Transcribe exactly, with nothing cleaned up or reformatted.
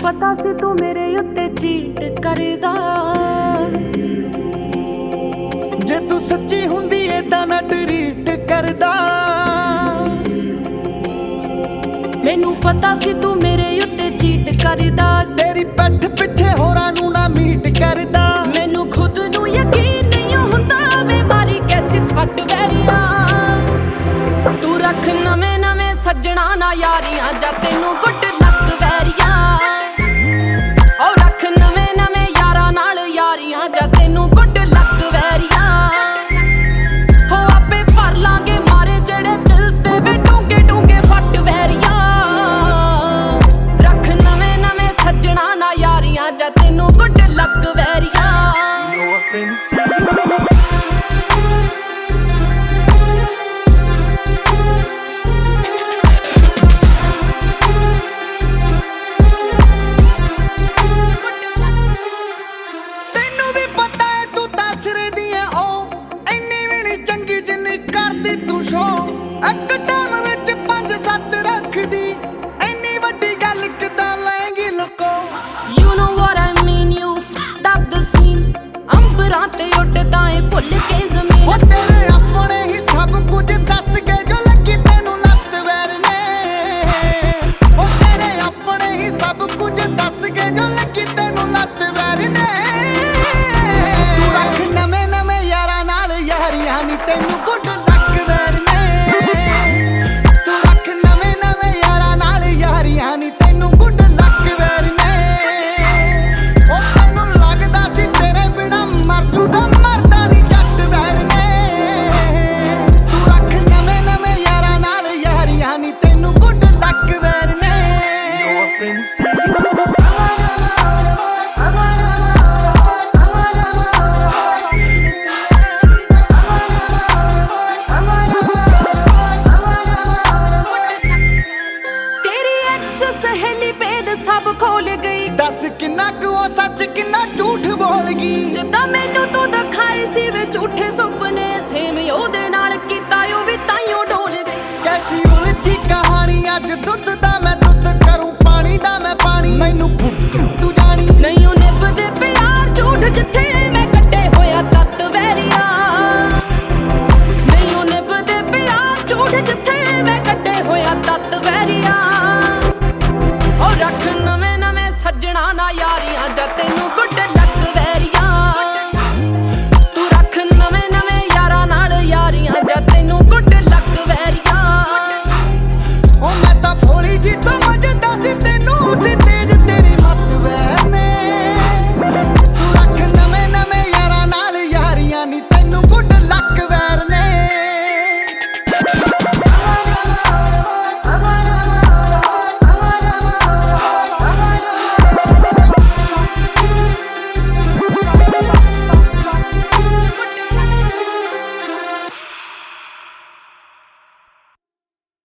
ਪਤਾ ਸੀ ਤੂੰ ਮੇਰੇ ਉੱਤੇ ਚੀਟ ਕਰਦਾ। ਜੇ ਤੂੰ ਸੱਚੀ ਹੁੰਦੀ ਏ ਤਾਂ ਨਾ ਟਰੀਟ ਕਰਦਾ। ਮੈਨੂੰ ਪਤਾ ਸੀ ਤੂੰ ਮੇਰੇ ਉੱਤੇ ਚੀਟ ਕਰਦਾ। ਤੇਰੀ ਪਿੱਠ ਪਿੱਛੇ ਹੋਰਾਂ ਨੂੰ ਨਾ ਮੀਟ ਕਰਦਾ। ਮੈਨੂੰ ਖੁਦ ਨੂੰ ਯਕੀਨ ਨਹੀਂ ਹੁੰਦਾ ਵੇ ਮਾਰੀ ਕੈਸੀ ਸੱਟ ਵੈਰੀਆਂ। ਤੂੰ ਰੱਖ ਨਵੇਂ ਨਵੇਂ ਸੱਜਣਾ ਨਾ ਯਾਰੀਆਂ ਜਾਂ ਤੈਨੂੰ ਗੁੱਡ ਲੱਕ ਵੈਰੀਆਂ। ਓ ਰੱਖ ਨਵੇਂ ਨਵੇਂ ਯਾਰਾਂ ਨਾਲ ਯਾਰੀਆਂ ਜਾਂ ਤੈਨੂੰ ਗੁੱਡ ਲੱਕ ਵੈਰੀਆਂ। ਹੋ ਆਪੇ ਭਰ ਲਾਂਗੇ ਮਾਰੇ ਜਿਹੜੇ ਦਿਲ ਤੇ ਵੇ ਡੂੰਘੇ ਡੂੰਘੇ ਫੱਟ ਵੈਰੀਆਂ। ਰੱਖ ਨਵੇਂ ਨਵੇਂ ਸੱਜਣਾ ਨਾ ਯਾਰੀਆਂ ਜਾਂ ਤੈਨੂੰ ਗੁੱਡ ਲੱਕ ਵੈਰੀਆਂ। No offense to you. ਤੈਨੂੰ ਵੀ ਪਤਾ ਏ ਤੂੰ ਤਾਂ ਸਿਰੇ ਦੀ ਏ ਉਹ, ਇੰਨੀ ਵੀ ਨੀ ਚੰਗੀ ਜਿੰਨੀ ਕਰਦੀ ਤੂੰ ਸ਼ੋਅ। ਇੱਕ ਟਾਈਮ ਵਿੱਚ ਪੰਜ ਸੱਤ ਰੱਖਦੀ, ਇੰਨੀ ਵੱਡੀ ਗੱਲ ਕਿੱਦਾਂ ਲੈਂਗੀ ਲੁਕੋ। You know what I mean, you stop the scene। ਅੰਬਰਾਂ ਤੇ ਉੱਡਦਾ ਏ ਭੁੱਲ ਕੇ ਜ਼ਮੀਨ। ਉਹ ਤੇਰੇ ਆਪਣੇ ਹੀ ਸਭ ਕੁਝ ਦੱਸ ਕੇ ਜੋ ਲੱਗੀ ਤੈਨੂੰ ਲੱਤ ਵੈਰ ਨੇ। ਉਹ ਤੇਰੇ ਆਪਣੇ ਹੀ ਸਭ ਕੁਝ ਦੱਸ ਕੇ ਜੋ ਲੱਗੀ ਤੈਨੂੰ ਲੱਤ ਵੈਰ ਨੇ। ਤੂੰ ਰੱਖ ਨਵੇਂ ਨਵੇਂ ਯਾਰਾਂ ਨਾਲ ਯਾਰੀਆਂ ਨੀ ਤੈਨੂੰ ਗੁੱਡ ਲੱਕ ਵੈਰ ਨੇ। ਤੂੰ ਰੱਖ ਨਵੇਂ ਨਵੇਂ ਯਾਰਾਂ ਨਾਲ ਯਾਰੀਆਂ ਨੀ ਤੈਨੂੰ ਗੁੱਡ ਲੱਕ ਵੈਰ ਨੇ। ਉਹ ਤੈਨੂੰ ਲੱਗਦਾ ਸੀ ਤੇਰੇ ਬਿਨਾ ਮਰ ਜੂਗਾ, ਮਰਦਾ ਨੀ ਜੱਟ ਵੈਰ ਨੇ। ਤੂੰ ਰੱਖ ਨਵੇਂ ਨਵੇਂ ਯਾਰਾਂ ਨਾਲ ਯਾਰੀਆਂ ਨੀ ਤੈਨੂੰ ਗੁੱਡ ਲੱਕ ਵੈਰ ਨੇ। No offense to you. ਤੇਰੀ ਐਕਸ ਸਹੇਲੀ ਭੇਦ ਸਭ ਖੋਲ ਗਈ। ਦੱਸ ਕਿੰਨਾ ਕੁ ਉਹ ਸੱਚ ਕਿੰਨਾ ਝੂਠ ਬੋਲ ਗਈ। ਜਿੱਦਾਂ ਮੈਨੂੰ ਤੂੰ ਦਿਖਾਏ ਸੀ ਵੇ ਝੂਠੇ ਸੁਪਨੇ, ਸੇਮ ਉਹਦੇ ਨਾਲ ਕੀਤਾ ਉਹ ਵੀ ਤਾਈਓ ਡੋਲ ਗਈ। ਕੈਸੀ ਉਲਝੀ ਕਹਾਣੀ ਅੱਜ ਦੁੱਧ ਦਾ ਮੈਂ ਦੁੱਧ ਕਰੂੰ, ਪਾਣੀ ਦਾ ਮੈਂ ਪਾਣੀ, ਮੈਨੂੰ ਭੁੱਖ ਤੂੰ ਜਾਣੀ। ਨਹੀਂ ਉਹ ਨਿਭਦੇ ਪਿਆਰ ਝੂਠ ਜਿੱਥੇ ਮੈਂ ਕੱਢੇ ਹੋਇਆ ਤੱਤ ਵੈਰੀਆਂ। ਨਹੀਂ ਉਹ ਨਿਭਦੇ ਪਿਆਰ ਝੂਠ ਜਿੱਥੇ ਮੈਂ ਕੱਢੇ ਹੋਇਆ ਤੱਤ ਵੈਰੀਆਂ। ਓ ਰੱਖ ਨਵੇਂ ਨਵੇਂ ਸੱਜਣਾ ਨਾ ਯਾਰੀਆਂ ਜਾਂ ਤੈਨੂੰ ਗੁੱਡ ਲੱਕ ਵੈਰੀਆਂ। ਤੂੰ ਰੱਖ ਨਵੇਂ ਨਵੇਂ ਯਾਰਾਂ ਨਾਲ ਯਾਰੀਆਂ ਜਾਂ ਤੈਨੂੰ ਗੁੱਡ ਲੱਕ ਵੈਰੀਆਂ। ਉਹ ਮੈਂ ਤਾਂ ਭੋਲੀ ਜੀ ਸਮ